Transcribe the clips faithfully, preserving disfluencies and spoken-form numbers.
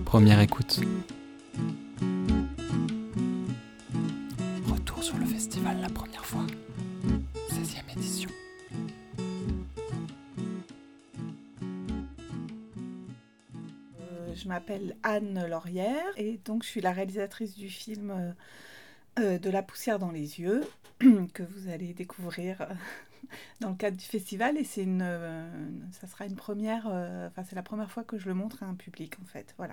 Première écoute. Retour sur le festival la première fois. seizième édition. Euh, je m'appelle Anne Laurière et donc je suis la réalisatrice du film euh, euh, De la poussière dans les yeux que vous allez découvrir euh, dans le cadre du festival et c'est une, euh, ça sera une première, euh, enfin c'est la première fois que je le montre à un public en fait, voilà.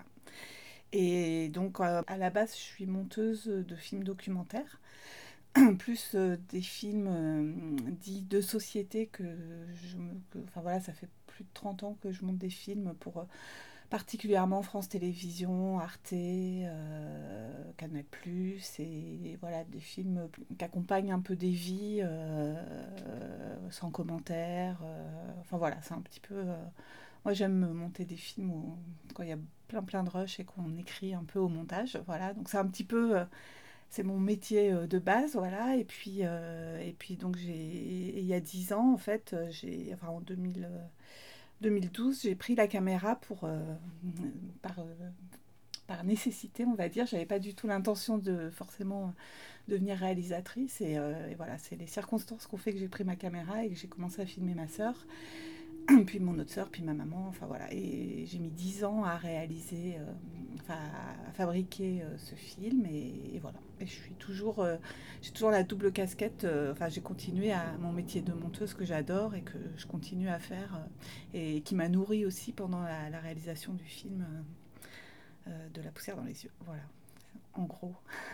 Et donc euh, à la base je suis monteuse de films documentaires, plus euh, des films euh, dits de société que je me, que, enfin voilà, ça fait plus de trente ans que je monte des films pour euh, particulièrement France Télévisions, Arte, euh, Canal+, et voilà, des films qui accompagnent un peu des vies, euh, sans commentaire. Euh, enfin voilà, c'est un petit peu... Euh, moi j'aime monter des films où, quand il y a plein plein de rush et qu'on écrit un peu au montage, voilà. Donc c'est un petit peu... Euh, c'est mon métier euh, de base, voilà. Et puis, euh, et puis donc j'ai... Il y a dix ans, en fait, j'ai... Enfin en deux mille... Euh, deux mille douze, j'ai pris la caméra pour, euh, par, euh, par nécessité, on va dire. J'avais pas du tout l'intention de forcément devenir réalisatrice. Et, euh, et voilà, c'est les circonstances qui ont fait que j'ai pris ma caméra et que j'ai commencé à filmer ma sœur, puis mon autre sœur, puis ma maman. Enfin voilà, et j'ai mis dix ans à réaliser, euh, enfin à fabriquer euh, ce film. Et, et voilà. Et je suis toujours, euh, j'ai toujours la double casquette. euh, Enfin, j'ai continué à mon métier de monteuse que j'adore et que je continue à faire euh, et qui m'a nourrie aussi pendant la, la réalisation du film euh, euh, De la poussière dans les yeux. Voilà, en gros.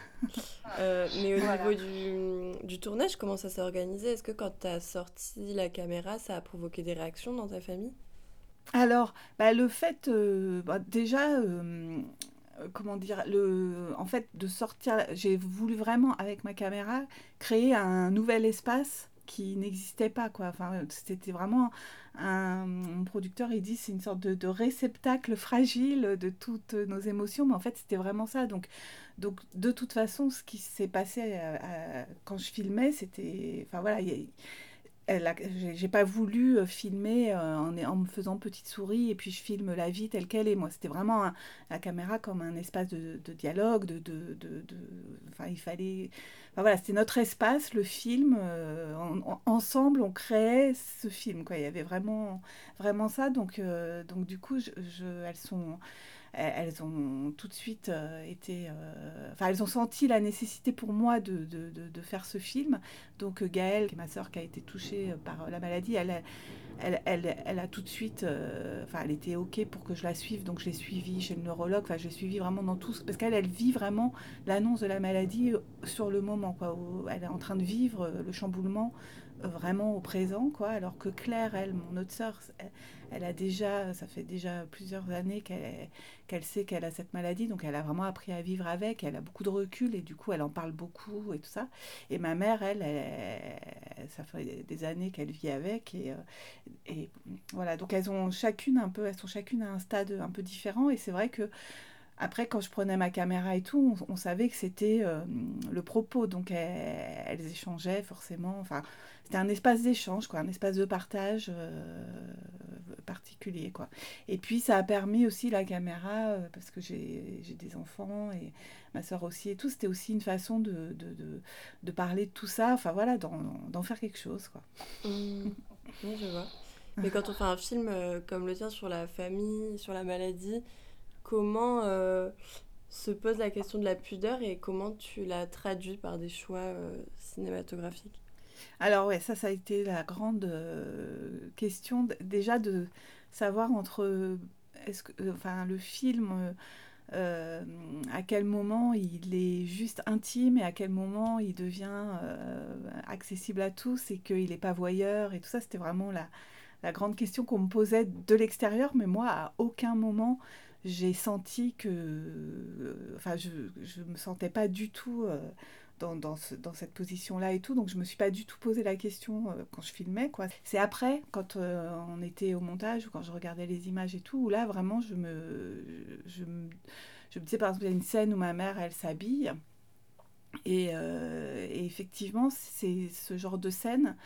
Euh, mais au Voilà. niveau du, du tournage, comment ça s'est organisé? Est-ce que quand tu as sorti la caméra, ça a provoqué des réactions dans ta famille? Alors, bah, le fait, euh, bah, déjà, euh, euh, comment dire, le, en fait, de sortir, j'ai voulu vraiment, avec ma caméra, créer un nouvel espace qui n'existait pas, quoi. Enfin, c'était vraiment un, mon producteur, il dit, c'est une sorte de, de réceptacle fragile de toutes nos émotions, mais en fait, c'était vraiment ça. Donc, donc de toute façon, ce qui s'est passé euh, euh, quand je filmais, c'était, enfin voilà, il y a- elle a- j'ai j'ai pas voulu euh, filmer euh, en, en me faisant petite souris et puis je filme la vie telle qu'elle est. Moi, c'était vraiment un- la caméra comme un espace de, de dialogue, de, de, de, de- enfin, il fallait, enfin, voilà, c'était notre espace, le film. Euh, en- en- ensemble, on créait ce film, quoi. Il y avait vraiment, vraiment ça. Donc, euh, donc du coup, je, je- elles sont, elles ont tout de suite euh, été... euh, Enfin, elles ont senti la nécessité pour moi de, de, de, de faire ce film. Donc euh, Gaëlle, qui est ma sœur, qui a été touchée euh, par la maladie, elle, elle, elle, elle a tout de suite... euh, Enfin, elle était OK pour que je la suive. Donc je l'ai suivie chez le neurologue. Enfin, je l'ai suivie vraiment dans tout... Parce qu'elle, elle vit vraiment l'annonce de la maladie sur le moment, quoi. Où elle est en train de vivre le chamboulement euh, vraiment au présent, quoi. Alors que Claire, elle, mon autre sœur, elle, elle a déjà... Ça fait déjà plusieurs années qu'elle qu'elle sait qu'elle a cette maladie, donc elle a vraiment appris à vivre avec, elle a beaucoup de recul et du coup elle en parle beaucoup et tout ça. Et ma mère, elle, elle, elle ça fait des années qu'elle vit avec et, euh, et voilà, donc elles ont chacune un peu, elles sont chacune à un stade un peu différent et c'est vrai que après, quand je prenais ma caméra et tout, on, on savait que c'était euh, le propos. Donc, elles, elles échangeaient forcément. Enfin, c'était un espace d'échange, quoi, un espace de partage euh, particulier, quoi. Et puis, ça a permis aussi la caméra, euh, parce que j'ai, j'ai des enfants et ma soeur aussi et tout. C'était aussi une façon de, de, de, de parler de tout ça. Enfin, voilà, d'en, d'en faire quelque chose, quoi. Hmm, oui, je vois. Mais quand on fait un film euh, comme le tien sur la famille, sur la maladie, comment euh, se pose la question de la pudeur et comment tu la traduis par des choix euh, cinématographiques? Alors ouais, ça, ça a été la grande euh, question d- déjà de savoir entre est-ce que, euh, enfin, le film, euh, euh, à quel moment il est juste intime et à quel moment il devient euh, accessible à tous et qu'il n'est pas voyeur et tout ça, c'était vraiment la, la grande question qu'on me posait de l'extérieur, mais moi, à aucun moment, j'ai senti que... euh, Enfin, je ne me sentais pas du tout euh, dans, dans, ce- dans cette position-là et tout, donc je me suis pas du tout posé la question euh, quand je filmais, quoi. C'est après, quand euh, on était au montage ou quand je regardais les images et tout, où là, vraiment, je me... Je me, je me disais, par exemple, il y a une scène où ma mère, elle s'habille, et, euh, et effectivement, c'est ce genre de scène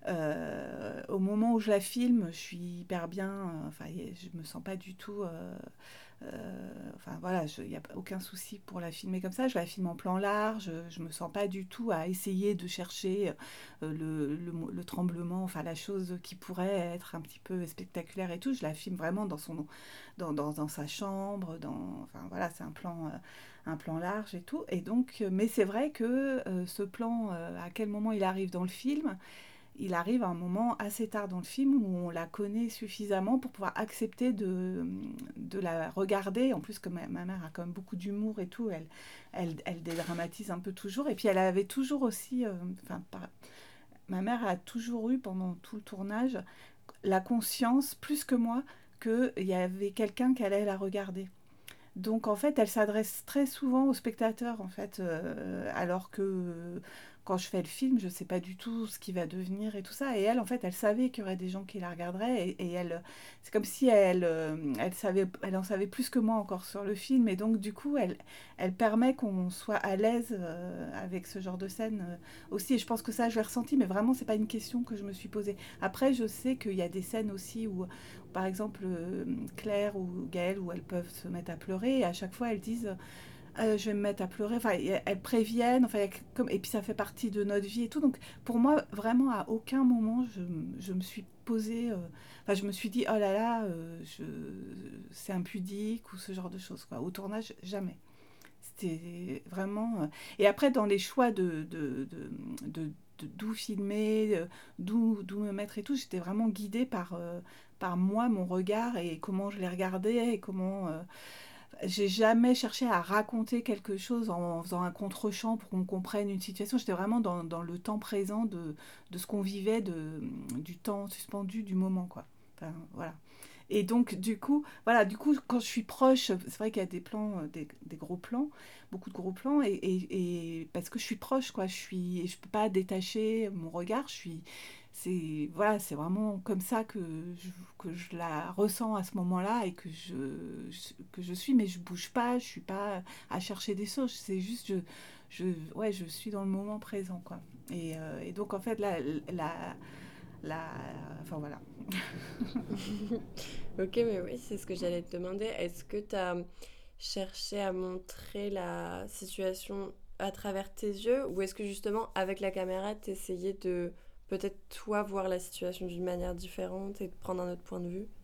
Euh, au moment où je la filme, je suis hyper bien, euh, enfin, y- je me sens pas du tout. Euh, euh, enfin voilà, il n'y a aucun souci pour la filmer comme ça. Je la filme en plan large, je me sens pas du tout à essayer de chercher euh, le, le, mo- le tremblement, enfin la chose qui pourrait être un petit peu spectaculaire et tout. Je la filme vraiment dans son, dans, dans, dans sa chambre, dans, enfin voilà, c'est un plan, euh, un plan large et tout. Et donc, euh, mais c'est vrai que euh, ce plan, euh, à quel moment il arrive dans le film, il arrive à un moment assez tard dans le film où on la connaît suffisamment pour pouvoir accepter de, de la regarder. En plus, comme ma, ma mère a quand même beaucoup d'humour et tout, elle, elle, elle dédramatise un peu toujours. Et puis elle avait toujours aussi, euh, enfin, par- ma mère a toujours eu pendant tout le tournage la conscience, plus que moi, qu'il y avait quelqu'un qui allait la regarder. Donc en fait, elle s'adresse très souvent aux spectateurs, en fait, euh, alors que euh, quand je fais le film, je ne sais pas du tout ce qui va devenir et tout ça. Et elle, en fait, elle savait qu'il y aurait des gens qui la regarderaient. Et, et elle, c'est comme si elle, euh, elle savait, elle en savait plus que moi encore sur le film. Et donc du coup, elle, elle permet qu'on soit à l'aise euh, avec ce genre de scène euh, aussi. Et je pense que ça, je l'ai ressenti, mais vraiment, c'est pas une question que je me suis posée. Après, je sais qu'il y a des scènes aussi où par exemple euh, Claire ou Gaëlle où elles peuvent se mettre à pleurer et à chaque fois elles disent euh, je vais me mettre à pleurer, enfin elles préviennent, enfin comme et puis ça fait partie de notre vie et tout. Donc pour moi vraiment à aucun moment je, je me suis posée, euh, enfin je me suis dit oh là là euh, je, c'est impudique ou ce genre de choses quoi. Au tournage jamais. C'était vraiment. euh, Et après, dans les choix de, de, de, de- de- d'où filmer, euh, d'où, d'où me mettre et tout, j'étais vraiment guidée par, euh, par moi, mon regard et comment je les regardais et comment. euh, J'ai jamais cherché à raconter quelque chose en, en faisant un contre-champ pour qu'on comprenne une situation. J'étais vraiment dans, dans le temps présent de, de ce qu'on vivait, de, du temps suspendu, du moment, quoi. Enfin, voilà. Et donc, du coup, voilà, du coup, quand je suis proche, c'est vrai qu'il y a des plans, euh, des, des gros plans, beaucoup de gros plans, et, et, et parce que je suis proche, quoi, je suis, et je peux pas détacher mon regard, je suis, c'est, voilà, c'est vraiment comme ça que je, que je la ressens à ce moment-là et que je, je- que je suis, mais je bouge pas, je suis pas à chercher des choses, c'est juste, je, je, ouais, je suis dans le moment présent, quoi. Et, euh, et donc, en fait, la, la, la, enfin voilà. Ok, mais oui, c'est ce que j'allais te demander. Est-ce que tu as cherché à montrer la situation à travers tes yeux ou est-ce que justement, avec la caméra, tu essayais de peut-être toi voir la situation d'une manière différente et de prendre un autre point de vue?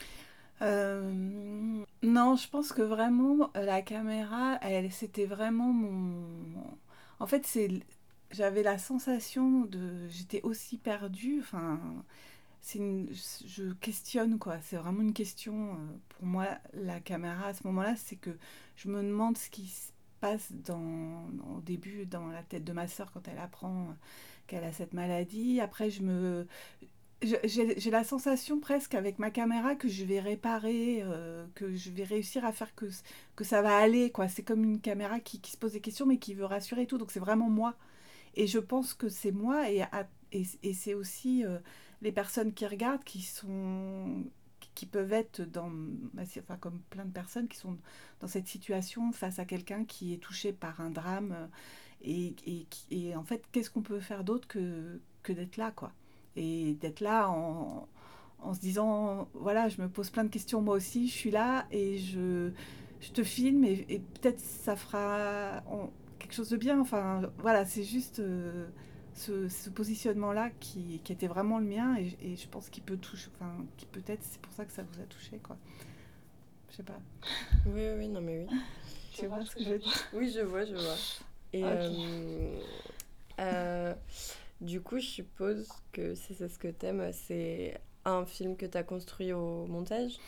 Euh, non, je pense que vraiment euh, la caméra, elle, c'était vraiment mon. En fait, c'est, j'avais la sensation de, j'étais aussi perdue. Enfin, c'est une, je questionne quoi. C'est vraiment une question euh, pour moi. La caméra à ce moment-là, c'est que je me demande ce qui se passe dans, au début dans la tête de ma sœur quand elle apprend qu'elle a cette maladie. Après, je me, je- j'ai j'ai la sensation presque avec ma caméra que je vais réparer, euh, que je vais réussir à faire que, que ça va aller, quoi. C'est comme une caméra qui, qui se pose des questions mais qui veut rassurer et tout. Donc c'est vraiment moi. Et je pense que c'est moi et, à- et, et c'est aussi euh, les personnes qui regardent qui sont qui peuvent être dans bah, c'est- enfin comme plein de personnes qui sont dans cette situation face à quelqu'un qui est touché par un drame euh, et, et, qui- et en fait qu'est-ce qu'on peut faire d'autre que, que d'être là quoi et d'être là en, en se disant voilà je me pose plein de questions moi aussi je suis là et je, je te filme et, et peut-être ça fera on- quelque chose de bien enfin voilà c'est juste euh, ce, ce positionnement là qui, qui était vraiment le mien et, et je pense qu'il peut toucher enfin qui peut-être c'est pour ça que ça vous a touché quoi je sais pas Oui, oui, oui, non, mais oui. tu vois ce que je veux dire Oui, je vois, je vois. Et ok euh, euh, du coup, je suppose que si c'est ce que t'aimes, c'est un film que t'as construit au montage?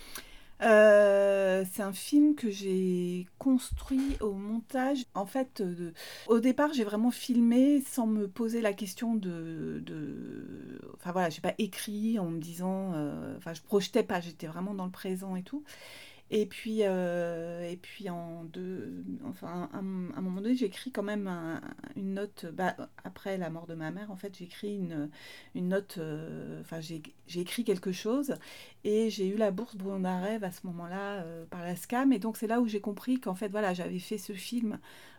Euh, c'est un film que j'ai construit au montage. En fait, euh, au départ, j'ai vraiment filmé sans me poser la question de... de... Enfin voilà, j'ai pas écrit en me disant... euh, Enfin, je projetais pas, j'étais vraiment dans le présent et tout. Et puis, euh, et puis en deux, enfin, à un, un moment donné, j'ai écrit quand même un- une note. Bah, après la mort de ma mère, en fait, j'ai écrit une, une note. euh, Enfin, j'ai j'ai écrit quelque chose et j'ai eu la bourse Brouillon d'un rêve à ce moment-là euh, par la SCAM. Et donc, c'est là où j'ai compris qu'en fait, voilà, j'avais fait ce film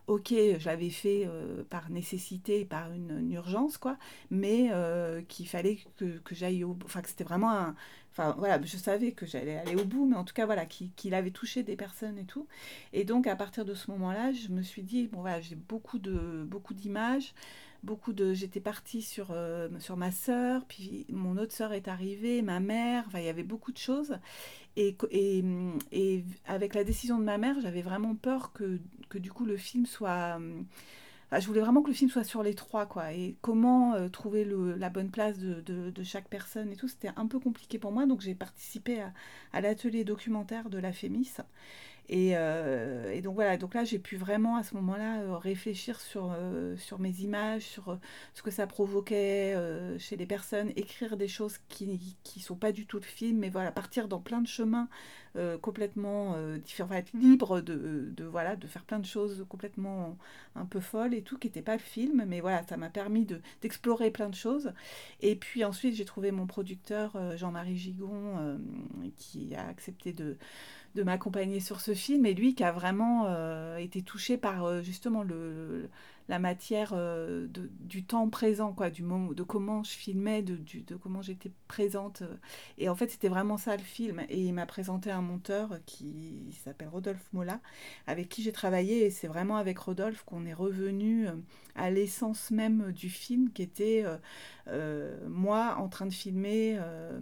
ok, je l'avais fait euh, par nécessité, par une, une urgence, quoi, mais euh, qu'il fallait que, que j'aille au bout. Enfin, que c'était vraiment un. Enfin, voilà, je savais que j'allais aller au bout, mais en tout cas, voilà, qu'il, qu'il avait touché des personnes et tout. Et donc, à partir de ce moment-là, je me suis dit, bon, voilà, j'ai beaucoup, de, beaucoup d'images. Beaucoup de, j'étais partie sur, euh, sur ma sœur, puis mon autre sœur est arrivée, ma mère, enfin il y avait beaucoup de choses. Et, et, et avec la décision de ma mère, j'avais vraiment peur que, que du coup le film soit... Enfin, je voulais vraiment que le film soit sur les trois, quoi. Et comment euh, trouver le, la bonne place de, de, de chaque personne et tout, c'était un peu compliqué pour moi. Donc j'ai participé à, à l'atelier documentaire de la Fémis. Et, euh, et donc voilà, donc là j'ai pu vraiment à ce moment-là euh, réfléchir sur, euh, sur mes images, sur euh, ce que ça provoquait euh, chez les personnes, écrire des choses qui ne sont pas du tout le film, mais voilà, partir dans plein de chemins euh, complètement euh, différents, enfin, être libre de, de, voilà, de faire plein de choses complètement un peu folles et tout, qui n'étaient pas le film, mais voilà, ça m'a permis de, d'explorer plein de choses. Et puis ensuite j'ai trouvé mon producteur euh, Jean-Marie Gigon euh, qui a accepté de de m'accompagner sur ce film, et lui qui a vraiment euh, été touché par euh, justement le, la matière euh, de, du temps présent, quoi, du moment, de comment je filmais, de, du, de comment j'étais présente. Et en fait, c'était vraiment ça le film. Et il m'a présenté un monteur qui s'appelle Rodolphe Mola, avec qui j'ai travaillé, et c'est vraiment avec Rodolphe qu'on est revenu à l'essence même du film, qui était euh, euh, moi en train de filmer euh,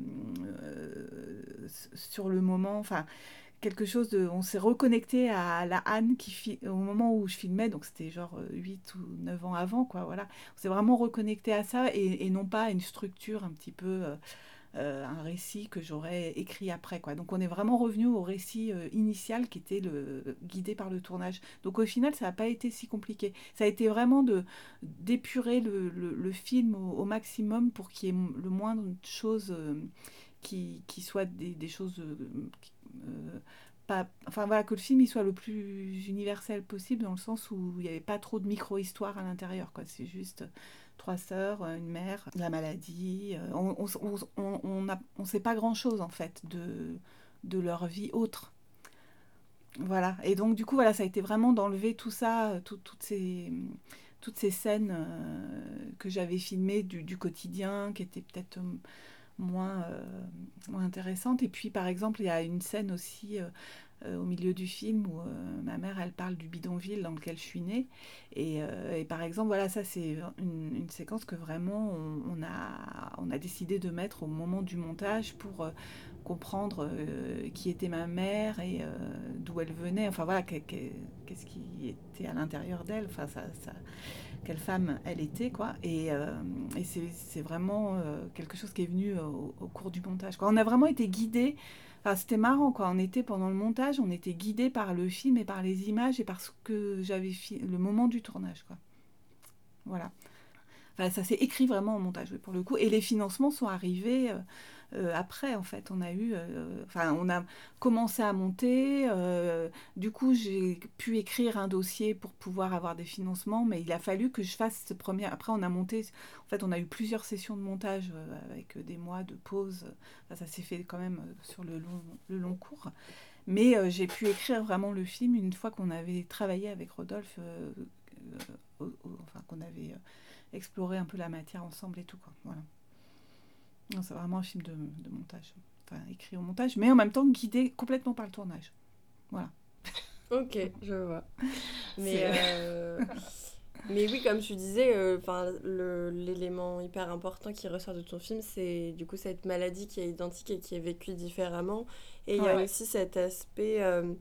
euh, sur le moment, enfin quelque chose de... On s'est reconnecté à la Anne qui fi- au moment où je filmais, donc c'était genre huit ou neuf ans avant, quoi, voilà. On s'est vraiment reconnecté à ça et, et non pas à une structure un petit peu... Euh, euh, un récit que j'aurais écrit après, quoi. Donc on est vraiment revenu au récit euh, initial qui était le, guidé par le tournage. Donc au final, ça n'a pas été si compliqué. Ça a été vraiment de, d'épurer le, le, le film au, au maximum pour qu'il y ait le moindre de choses... Euh, qui, qui soient des, des choses euh, euh, pas, enfin voilà, que le film il soit le plus universel possible dans le sens où il n'y avait pas trop de micro-histoire à l'intérieur, quoi. C'est juste trois sœurs, une mère, la maladie. On on, on, on, on, a, on sait pas grand-chose en fait de, de leur vie autre. Voilà. Et donc du coup voilà, ça a été vraiment d'enlever tout ça, tout, toutes ces toutes ces scènes euh, que j'avais filmées du, du quotidien, qui étaient peut-être euh, moins, euh, moins intéressante. Et puis, par exemple, il y a une scène aussi euh, euh, au milieu du film où euh, ma mère, elle parle du bidonville dans lequel je suis née. Et, euh, et par exemple, voilà, ça, c'est une, une séquence que vraiment on, on, a, on a décidé de mettre au moment du montage pour euh, comprendre euh, qui était ma mère et euh, d'où elle venait. Enfin, voilà, qu'est-ce qui était à l'intérieur d'elle. Enfin, ça... ça quelle femme elle était, quoi. Et, euh, et c'est, c'est vraiment euh, quelque chose qui est venu euh, au, au cours du montage, quoi. On a vraiment été guidés. Enfin, c'était marrant, quoi. On était pendant le montage, on était guidés par le film et par les images et par ce que j'avais fi- le moment du tournage, quoi. Voilà. Enfin, ça s'est écrit vraiment au montage, oui, pour le coup. Et les financements sont arrivés euh, euh, après, en fait. On a eu, euh, enfin, on a commencé à monter. Euh, du coup, j'ai pu écrire un dossier pour pouvoir avoir des financements, mais il a fallu que je fasse ce premier. Après, on a monté. En fait, on a eu plusieurs sessions de montage euh, avec des mois de pause. Enfin, ça s'est fait quand même euh, sur le long, le long cours. Mais euh, j'ai pu écrire vraiment le film une fois qu'on avait travaillé avec Rodolphe, euh, euh, au, au, enfin, qu'on avait. Euh, explorer un peu la matière ensemble et tout, quoi. Voilà. Non, c'est vraiment un film de, de montage. Enfin, écrit au montage, mais en même temps guidé complètement par le tournage. Voilà. Ok, je vois. Mais, euh, mais oui, comme tu disais, euh, le, l'élément hyper important qui ressort de ton film, c'est du coup cette maladie qui est identique et qui est vécue différemment. Et il ouais. y a ouais. aussi cet aspect euh,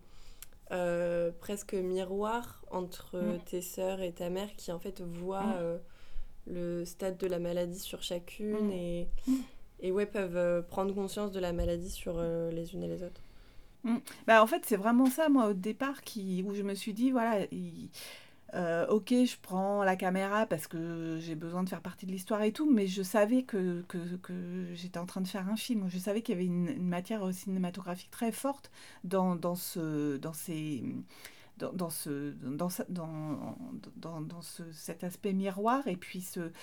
euh, presque miroir entre mmh. tes sœurs et ta mère qui en fait voient mmh. euh, le stade de la maladie sur chacune mmh. et, et ouais, peuvent euh, prendre conscience de la maladie sur euh, les unes et les autres. Mmh. Bah, en fait, c'est vraiment ça, moi, au départ, qui, où je me suis dit, voilà, il, euh, ok, je prends la caméra parce que j'ai besoin de faire partie de l'histoire et tout, mais je savais que, que, que j'étais en train de faire un film. Je savais qu'il y avait une, une matière cinématographique très forte dans, dans, ce, dans ces... Dans, dans, ce, dans, dans, dans, dans ce, cet aspect miroir et puis ce,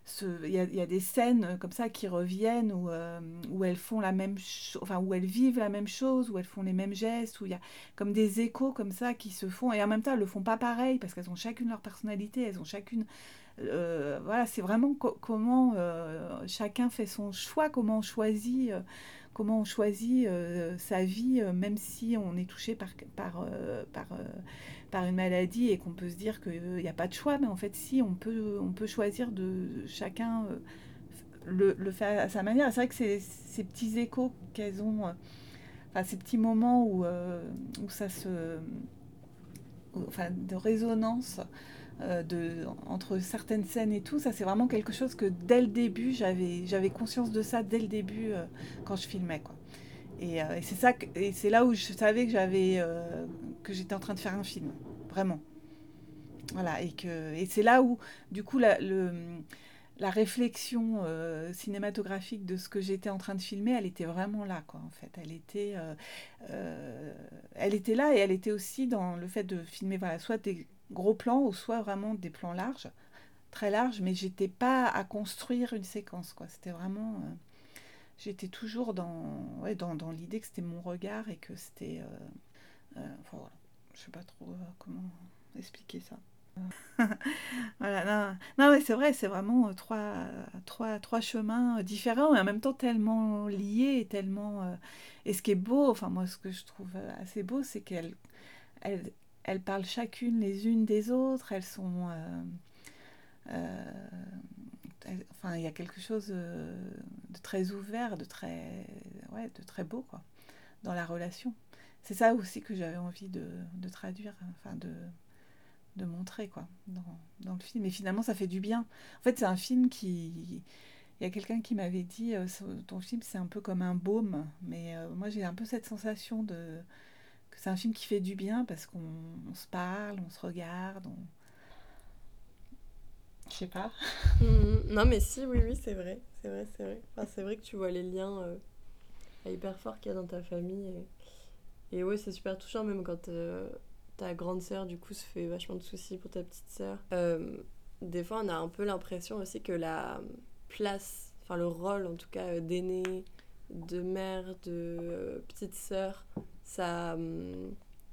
ce- il y a, il y a des scènes euh, comme ça qui reviennent où, euh, où elles font la même chose, enfin où elles vivent la même chose, où elles font les mêmes gestes, où il y a comme des échos comme ça qui se font et en même temps elles le font pas pareil parce qu'elles ont chacune leur personnalité, elles ont chacune euh, voilà, c'est vraiment co- comment euh, chacun fait son choix, comment on choisit, euh, comment on choisit euh, sa vie, euh, même si on est touché par, par, euh, par, euh, par une maladie et qu'on peut se dire qu'il n'y a pas de choix, mais en fait, si, on peut, on peut choisir de chacun euh, le, le faire à sa manière. C'est vrai que c'est ces petits échos qu'elles ont, euh, enfin, ces petits moments où, euh, où ça se. Où- enfin, de résonance euh, de, entre certaines scènes et tout, ça c'est vraiment quelque chose que dès le début, j'avais, j'avais conscience de ça dès le début euh, quand je filmais, quoi. Et, euh, et c'est ça que- et c'est là où je savais que j'avais euh, que j'étais en train de faire un film, vraiment. Voilà, et que et c'est là où du coup la, le, la réflexion euh, cinématographique de ce que j'étais en train de filmer, elle était vraiment là, quoi. En fait, elle était euh, euh, elle était là et elle était aussi dans le fait de filmer, voilà, soit des gros plans ou soit vraiment des plans larges, très larges, mais j'étais pas à construire une séquence, quoi. C'était vraiment euh, j'étais toujours dans, ouais, dans, dans l'idée que c'était mon regard et que c'était. Euh, euh, enfin voilà, je sais pas trop euh, comment expliquer ça. Voilà, non, non mais c'est vrai, c'est vraiment euh, trois, trois, trois chemins euh, différents et en même temps tellement liés et tellement. Euh, et ce qui est beau, enfin moi ce que je trouve euh, assez beau, c'est qu'elles elles, elles parlent chacune les unes des autres, elles sont. Euh, euh, elles- enfin, il y a quelque chose euh, de très ouvert, de très, ouais, de très beau, quoi, dans la relation. C'est ça aussi que j'avais envie de, de traduire, enfin de, de montrer, quoi, dans, dans le film. Et finalement, ça fait du bien. En fait, c'est un film qui... Il y a quelqu'un qui m'avait dit, euh, ton film, c'est un peu comme un baume. Mais euh, moi, j'ai un peu cette sensation de que c'est un film qui fait du bien parce qu'on on se parle, on se regarde, on... Je sais pas. Mhm. Non, mais si, oui, oui, c'est vrai. C'est vrai, c'est vrai. Enfin, c'est vrai que tu vois les liens euh, hyper forts qu'il y a dans ta famille. Et, et ouais, c'est super touchant, même quand euh, ta grande sœur, du coup, se fait vachement de soucis pour ta petite sœur. Euh, des fois, on a un peu l'impression aussi que la place, enfin le rôle en tout cas, euh, d'aînée, de mère, de euh, petite sœur, ça hum,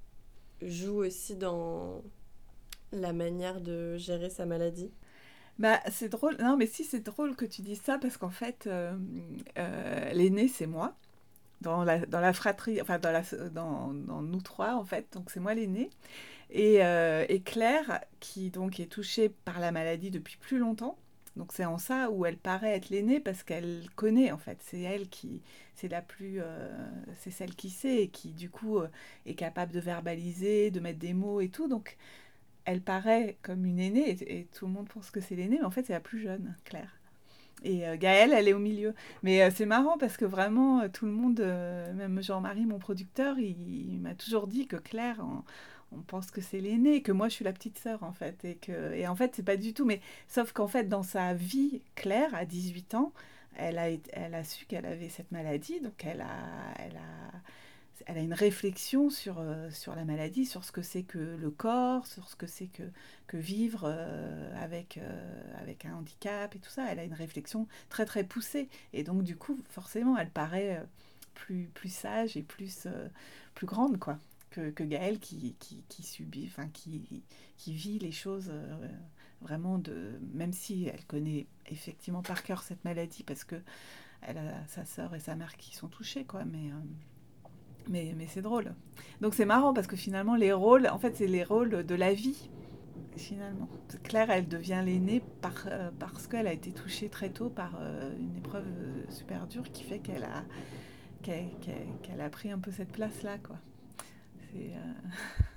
joue aussi dans la manière de gérer sa maladie. Bah, c'est drôle. Non, mais si, c'est drôle que tu dises ça parce qu'en fait, euh, euh, l'aîné, c'est moi. Dans la, dans la fratrie, enfin, dans, la, dans, dans nous trois, en fait. Donc, c'est moi l'aîné. Et, euh, et Claire, qui donc est touchée par la maladie depuis plus longtemps. Donc, c'est en ça où elle paraît être l'aînée parce qu'elle connaît, en fait. C'est elle qui, c'est la plus, euh, c'est celle qui sait et qui, du coup, euh, est capable de verbaliser, de mettre des mots et tout. Donc, elle paraît comme une aînée et, et tout le monde pense que c'est l'aînée, mais en fait, c'est la plus jeune, Claire. Et euh, Gaëlle, elle est au milieu. Mais euh, c'est marrant parce que vraiment, euh, tout le monde, euh, même Jean-Marie, mon producteur, il, il m'a toujours dit que Claire, on, on pense que c'est l'aînée, que moi, je suis la petite sœur, en fait. Et, que, et en fait, c'est pas du tout. Mais sauf qu'en fait, dans sa vie, Claire, à dix-huit ans, elle a, été- elle a su qu'elle avait cette maladie. Donc, elle a, elle a, elle a une réflexion sur, euh, sur la maladie, sur ce que c'est que le corps, sur ce que c'est que, que vivre euh, avec, euh, avec un handicap et tout ça. Elle a une réflexion très très poussée. Et donc du coup, forcément, elle paraît euh, plus, plus sage et plus, euh, plus grande, quoi, que, que Gaëlle qui, qui, qui subit, enfin qui, qui vit les choses euh, vraiment de... Même si elle connaît effectivement par cœur cette maladie parce que elle a sa sœur et sa mère qui sont touchées, quoi, mais... Euh, mais, mais c'est drôle. Donc c'est marrant parce que finalement, les rôles, en fait, c'est les rôles de la vie, finalement. Claire, elle devient l'aînée par, euh, parce qu'elle a été touchée très tôt par euh, une épreuve euh, super dure qui fait qu'elle a, qu'elle, qu'elle, qu'elle a pris un peu cette place-là, quoi. C'est, euh,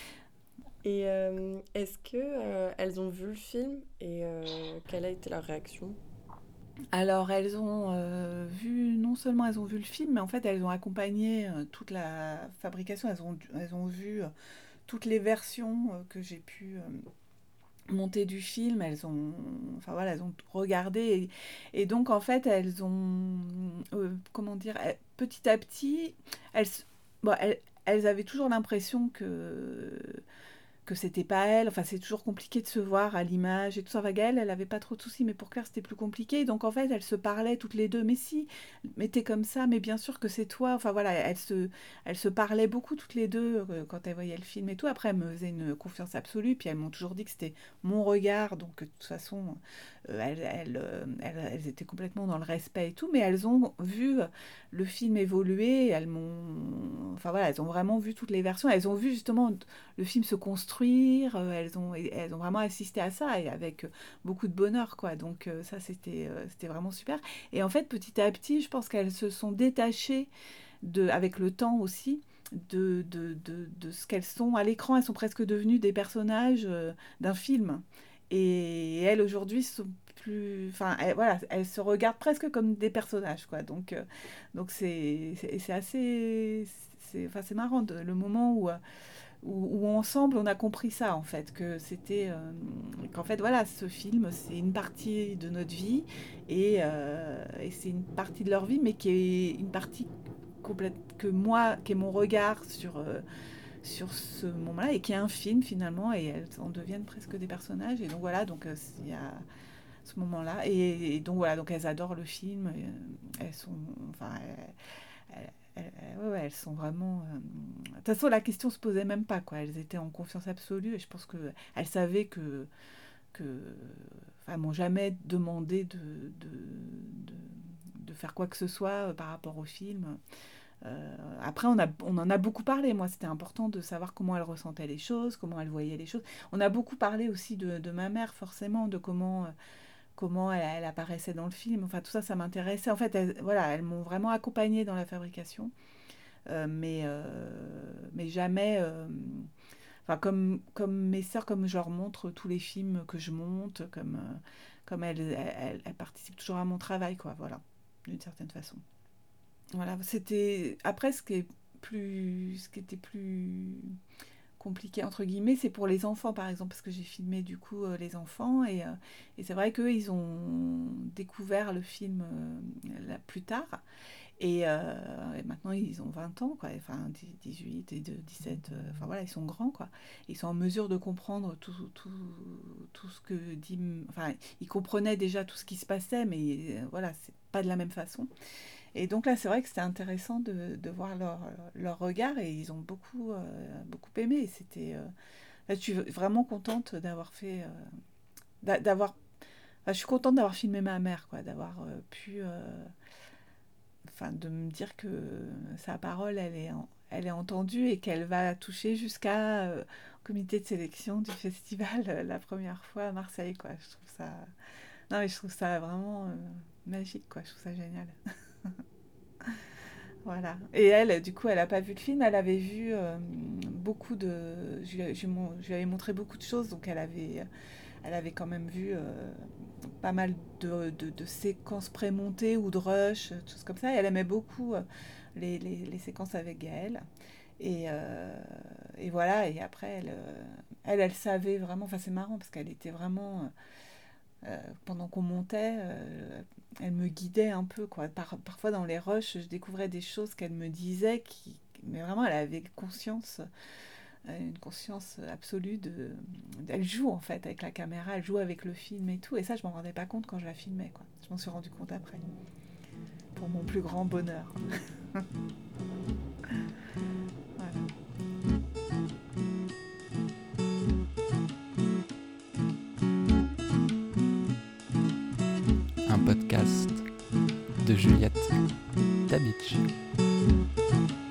Et euh, est-ce que euh, elles ont vu le film et euh, quelle a été leur réaction? Alors, elles ont euh, vu, non seulement elles ont vu le film, mais en fait, elles ont accompagné euh, toute la fabrication. Elles ont, elles ont vu euh, toutes les versions euh, que j'ai pu euh, montée du film, elles ont, enfin voilà, elles ont regardé et, et donc en fait elles ont, euh, comment dire, elles- petit à petit, elles, bon, elles, elles avaient toujours l'impression que que c'était pas elle. Enfin, c'est toujours compliqué de se voir à l'image et tout ça. Enfin, Gaëlle, elle avait pas trop de soucis, mais pour Claire, c'était plus compliqué. Donc, en fait, elles se parlaient toutes les deux. Mais si, mais t'es comme ça, mais bien sûr que c'est toi. Enfin, voilà, elles se, elles se parlaient beaucoup toutes les deux euh, quand elles voyaient le film et tout. Après, elles me faisaient une confiance absolue. Puis, elles m'ont toujours dit que c'était mon regard. Donc, de toute façon, euh, elles, elles, euh, elles, elles étaient complètement dans le respect et tout. Mais elles ont vu le film évoluer. Elles m'ont... Enfin, voilà, elles ont vraiment vu toutes les versions. Elles ont vu, justement, le film se construire, euh, elles, ont, elles ont vraiment assisté à ça et avec euh, beaucoup de bonheur, quoi. Donc euh, ça, c'était, euh, c'était vraiment super. Et en fait, petit à petit, je pense qu'elles se sont détachées, de, avec le temps aussi, de, de, de, de ce qu'elles sont à l'écran. Elles sont presque devenues des personnages euh, d'un film. Et elles, aujourd'hui, sont plus... Enfin, elles, voilà, elles se regardent presque comme des personnages, quoi. Donc, euh, donc c'est, c'est, c'est assez... C'est, enfin, c'est marrant, de, le moment où... Euh, Où, où ensemble on a compris ça en fait, que c'était euh, qu'en fait voilà, ce film c'est une partie de notre vie et, euh, et c'est une partie de leur vie, mais qui est une partie complète que moi, qui est mon regard sur euh, sur ce moment-là, et qui est un film finalement, et elles en deviennent presque des personnages. Et donc voilà, donc il euh, y a ce moment-là, et, et donc voilà, donc elles adorent le film, et, euh, elles sont, enfin elles, elles, elles, ouais, ouais, elles sont vraiment... euh, De toute façon, la question se posait même pas, quoi. Elles étaient en confiance absolue, et je pense qu'elles savaient que... que enfin, elles m'ont jamais demandé de, de, de, de faire quoi que ce soit par rapport au film. Euh, après, on, a, on en a beaucoup parlé. Moi, c'était important de savoir comment elle ressentait les choses, comment elle voyait les choses. On a beaucoup parlé aussi de, de ma mère, forcément, de comment... Euh, comment elle, elle apparaissait dans le film. Enfin, tout ça, ça m'intéressait. En fait, elles, voilà, elles m'ont vraiment accompagnée dans la fabrication. Euh, mais, euh, mais jamais... euh, Enfin, comme, comme mes sœurs, comme je leur montre tous les films que je monte, comme, euh, comme elles, elles, elles participent toujours à mon travail, quoi, voilà, d'une certaine façon. Voilà, c'était... Après, ce qui est plus... ce qui était plus compliqué entre guillemets, c'est pour les enfants par exemple, parce que j'ai filmé du coup euh, les enfants, et, euh, et c'est vrai qu'eux ils ont découvert le film euh, là, plus tard, et, euh, et maintenant ils ont vingt ans, quoi, enfin dix-huit et dix-sept, euh, enfin voilà, ils sont grands, quoi, ils sont en mesure de comprendre tout, tout, tout ce que dit, enfin ils comprenaient déjà tout ce qui se passait, mais euh, voilà, c'est pas de la même façon. Et donc là, c'est vrai que c'était intéressant de, de voir leur, leur regard, et ils ont beaucoup, euh, beaucoup aimé. Et c'était, euh, là, je suis vraiment contente d'avoir fait, euh, d'a- d'avoir, enfin, je suis contente d'avoir filmé ma mère, quoi, d'avoir euh, pu, euh, enfin, de me dire que sa parole, elle est, en- elle est entendue, et qu'elle va toucher jusqu'à euh, comité de sélection du festival euh, la première fois à Marseille, quoi. Je trouve ça, non mais je trouve ça vraiment euh, magique, quoi. Je trouve ça génial. Voilà. Et elle, du coup, elle n'a pas vu le film, elle avait vu euh, beaucoup de... Je, lui- je, mon- je lui avais montré beaucoup de choses, donc elle avait, elle avait quand même vu euh, pas mal de, de, de séquences pré-montées ou de rush, euh, choses comme ça. Et elle aimait beaucoup euh, les, les, les séquences avec Gaëlle. Et, euh, et voilà, et après, elle, euh, elle, elle savait vraiment... Enfin, c'est marrant, parce qu'elle était vraiment... euh, euh, pendant qu'on montait, euh, elle me guidait un peu, quoi. Par, parfois dans les rushs, je découvrais des choses qu'elle me disait, qui, mais vraiment elle avait conscience, euh, une conscience absolue de... Elle joue en fait avec la caméra, elle joue avec le film et tout, et ça je m'en rendais pas compte quand je la filmais, quoi. Je m'en suis rendu compte après, pour mon plus grand bonheur. Voilà. Un podcast de Juliette Dabitch.